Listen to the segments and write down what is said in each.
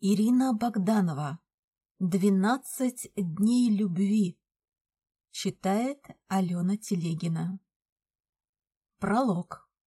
Ирина Богданова. 12 дней любви. Читает Алена Телегина. Пролог.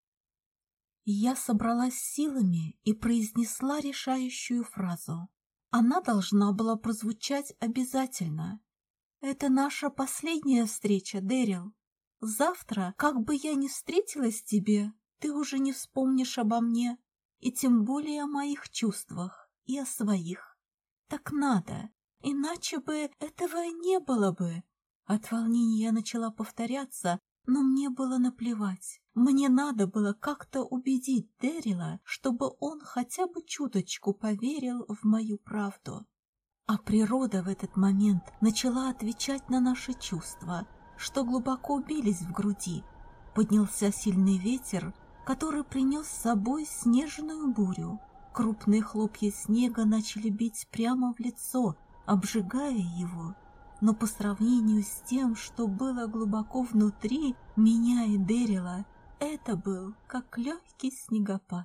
Я собралась силами и произнесла решающую фразу. Она должна была прозвучать обязательно. Это наша последняя встреча, Дэрил. Завтра, как бы я ни встретилась тебе, ты уже не вспомнишь обо мне, и тем более о моих чувствах и о своих. Так надо, иначе бы этого не было бы. От волнения я начала повторяться, но мне было наплевать. Мне надо было как-то убедить Дэрила, чтобы он хотя бы чуточку поверил в мою правду. А природа в этот момент начала отвечать на наши чувства, что глубоко бились в груди. Поднялся сильный ветер, который принес с собой снежную бурю. Крупные хлопья снега начали бить прямо в лицо, обжигая его. Но по сравнению с тем, что было глубоко внутри меня и Дэрила, это был как легкий снегопад.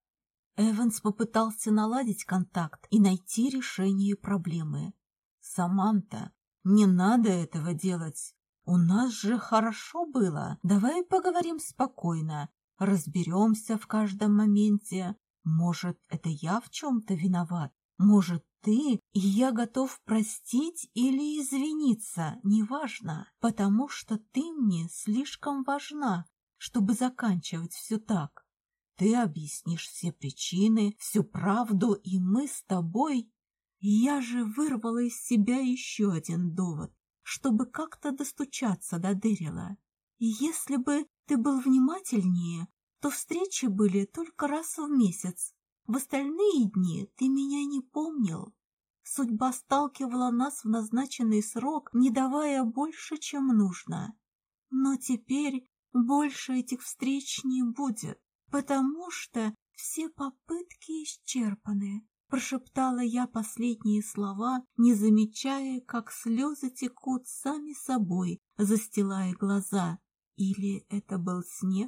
Эванс попытался наладить контакт и найти решение проблемы. «Саманта, не надо этого делать. У нас же хорошо было. Давай поговорим спокойно, разберемся в каждом моменте. Может, это я в чем-то виноват? Может, ты, и я готов простить или извиниться, неважно, потому что ты мне слишком важна, чтобы заканчивать все так. Ты объяснишь все причины, всю правду, и мы с тобой...» Я же вырвала из себя еще один довод, чтобы как-то достучаться до Дэрила. И если бы ты был внимательнее, то встречи были только раз в месяц. В остальные дни ты меня не помнил. Судьба сталкивала нас в назначенный срок, не давая больше, чем нужно. Но теперь больше этих встреч не будет, потому что все попытки исчерпаны. Прошептала я последние слова, не замечая, как слезы текут сами собой, застилая глаза. Или это был снег?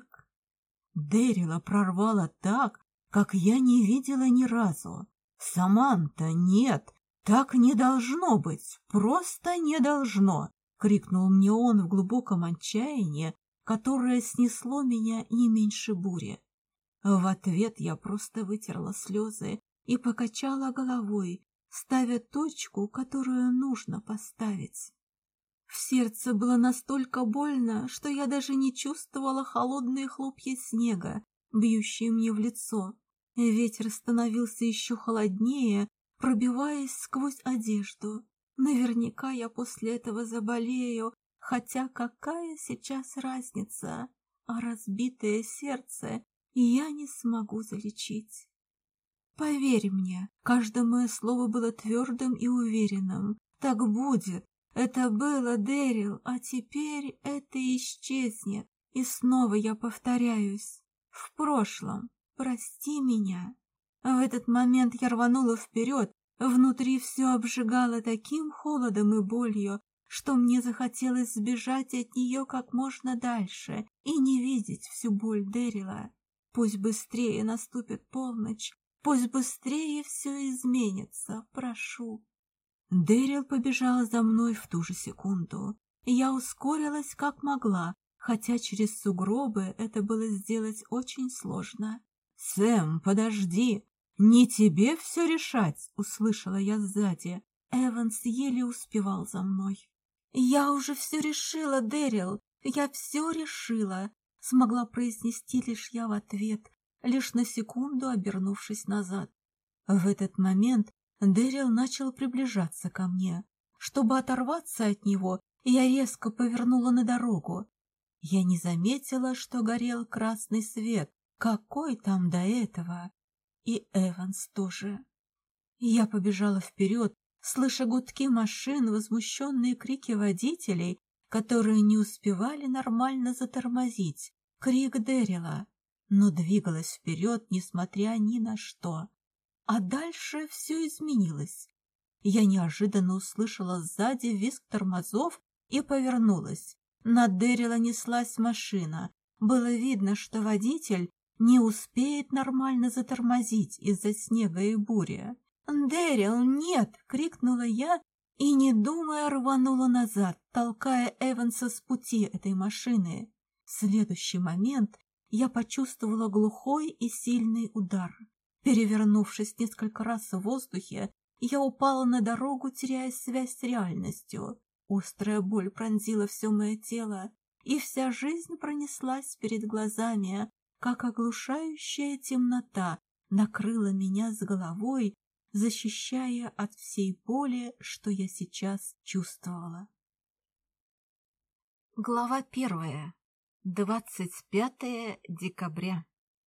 Дэрила прорвала так, как я не видела ни разу. «Саманта, нет, так не должно быть, просто не должно!» — крикнул мне он в глубоком отчаянии, которое снесло меня не меньше бури. В ответ я просто вытерла слезы и покачала головой, ставя точку, которую нужно поставить. В сердце было настолько больно, что я даже не чувствовала холодные хлопья снега, бьющие мне в лицо. Ветер становился еще холоднее, пробиваясь сквозь одежду. Наверняка я после этого заболею, хотя какая сейчас разница? А разбитое сердце я не смогу залечить. Поверь мне, каждое мое слово было твердым и уверенным. Так будет. Это было, Дэрил, а теперь это исчезнет. И снова я повторяюсь. В прошлом. Прости меня. В этот момент я рванула вперед. Внутри все обжигало таким холодом и болью, что мне захотелось сбежать от нее как можно дальше и не видеть всю боль Дэрила. Пусть быстрее наступит полночь, пусть быстрее все изменится, прошу. Дэрил побежал за мной в ту же секунду. Я ускорилась как могла, хотя через сугробы это было сделать очень сложно. «Сэм, подожди! Не тебе все решать!» — услышала я сзади. Эванс еле успевал за мной. «Я уже все решила, Дэрил, я все решила!» — смогла произнести лишь я в ответ, лишь на секунду обернувшись назад. В этот момент Дэрил начал приближаться ко мне. Чтобы оторваться от него, я резко повернула на дорогу. Я не заметила, что горел красный свет. Какой там до этого? И Эванс тоже. Я побежала вперед, слыша гудки машин, возмущенные крики водителей, которые не успевали нормально затормозить, крик Дэрила, но двигалась вперед, несмотря ни на что. А дальше все изменилось. Я неожиданно услышала сзади визг тормозов и повернулась. На Дэрила неслась машина. Было видно, что водитель не успеет нормально затормозить из-за снега и бури. «Дэрил, нет!» — крикнула я и, не думая, рванула назад, толкая Эванса с пути этой машины. В следующий момент я почувствовала глухой и сильный удар. Перевернувшись несколько раз в воздухе, я упала на дорогу, теряя связь с реальностью. Острая боль пронзила все мое тело, и вся жизнь пронеслась перед глазами, как оглушающая темнота накрыла меня с головой, защищая от всей боли, что я сейчас чувствовала. Глава 1. 25 декабря.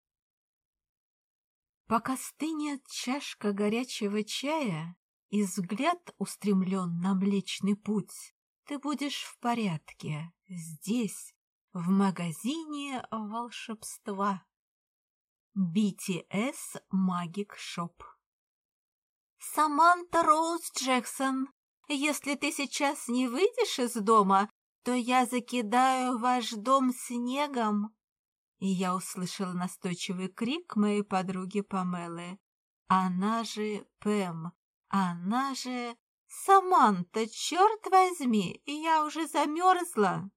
Пока стынет чашка горячего чая и взгляд устремлен на Млечный Путь, ты будешь в порядке здесь, в магазине волшебства. BTS Magic Shop. Саманта Роуз Джексон, если ты сейчас не выйдешь из дома, то я закидаю ваш дом снегом. И я услышала настойчивый крик моей подруги Памелы. Она же Пэм, она же... Саманта, черт возьми, я уже замерзла.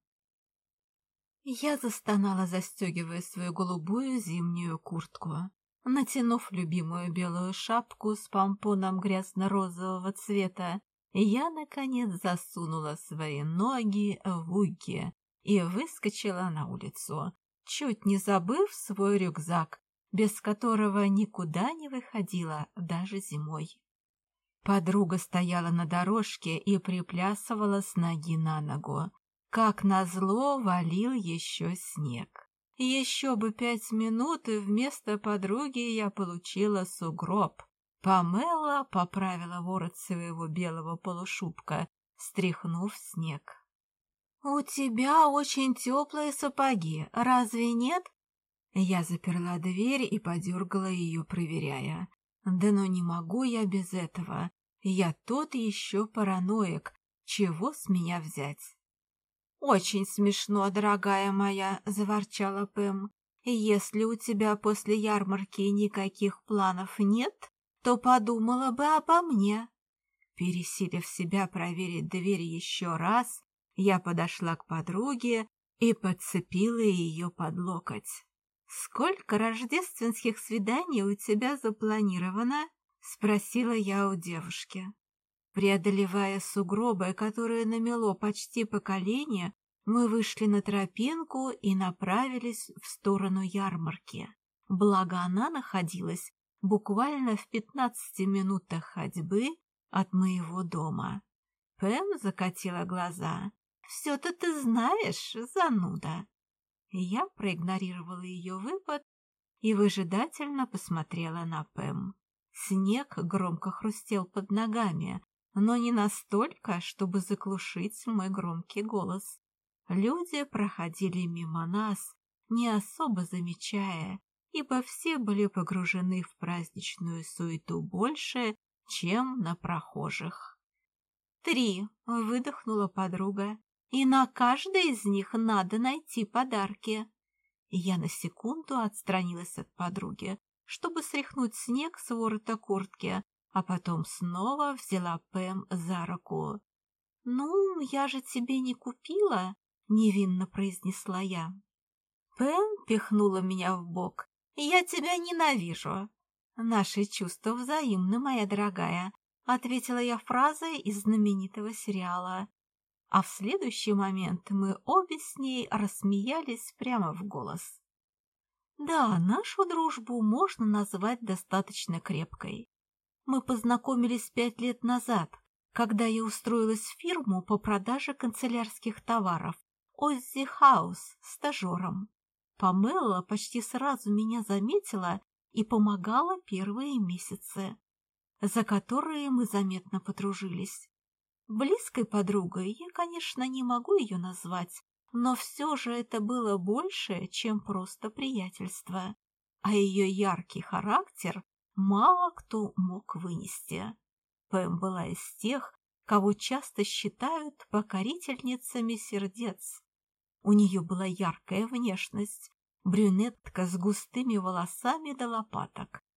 Я застонала, застегивая свою голубую зимнюю куртку. Натянув любимую белую шапку с помпоном грязно-розового цвета, я, наконец, засунула свои ноги в угги и выскочила на улицу, чуть не забыв свой рюкзак, без которого никуда не выходила даже зимой. Подруга стояла на дорожке и приплясывала с ноги на ногу. Как назло, валил еще снег. Еще бы 5 минут, и вместо подруги я получила сугроб. Памела поправила ворот своего белого полушубка, стряхнув снег. «У тебя очень теплые сапоги, разве нет?» Я заперла дверь и подергала ее, проверяя. «Да ну не могу я без этого. Я тот еще параноик. Чего с меня взять?» «Очень смешно, дорогая моя», — заворчала Пэм. «Если у тебя после ярмарки никаких планов нет, то подумала бы обо мне». Пересилив себя проверить дверь еще раз, я подошла к подруге и подцепила ее под локоть. «Сколько рождественских свиданий у тебя запланировано?» — спросила я у девушки. Преодолевая сугробы, которые намело почти по колени, мы вышли на тропинку и направились в сторону ярмарки. Благо она находилась буквально в 15 минутах ходьбы от моего дома. Пэм закатила глаза. «Все-то ты знаешь, зануда!» Я проигнорировала ее выпад и выжидательно посмотрела на Пэм. Снег громко хрустел под ногами, но не настолько, чтобы заглушить мой громкий голос. Люди проходили мимо нас, не особо замечая, ибо все были погружены в праздничную суету больше, чем на прохожих. 3, выдохнула подруга, и на каждой из них надо найти подарки. Я на секунду отстранилась от подруги, чтобы стряхнуть снег с ворота куртки, а потом снова взяла Пэм за руку. «Ну, я же тебе не купила», — невинно произнесла я. Пэм пихнула меня в бок. «Я тебя ненавижу». «Наши чувства взаимны, моя дорогая», — ответила я фразой из знаменитого сериала. А в следующий момент мы обе с ней рассмеялись прямо в голос. Да, нашу дружбу можно назвать достаточно крепкой. Мы познакомились 5 лет назад, когда я устроилась в фирму по продаже канцелярских товаров Оззи Хаус стажером. Памела почти сразу меня заметила и помогала первые месяцы, за которые мы заметно подружились. Близкой подругой я, конечно, не могу ее назвать, но все же это было больше, чем просто приятельство, а ее яркий характер мало кто мог вынести. Пэм была из тех, кого часто считают покорительницами сердец. У нее была яркая внешность, брюнетка с густыми волосами до лопаток,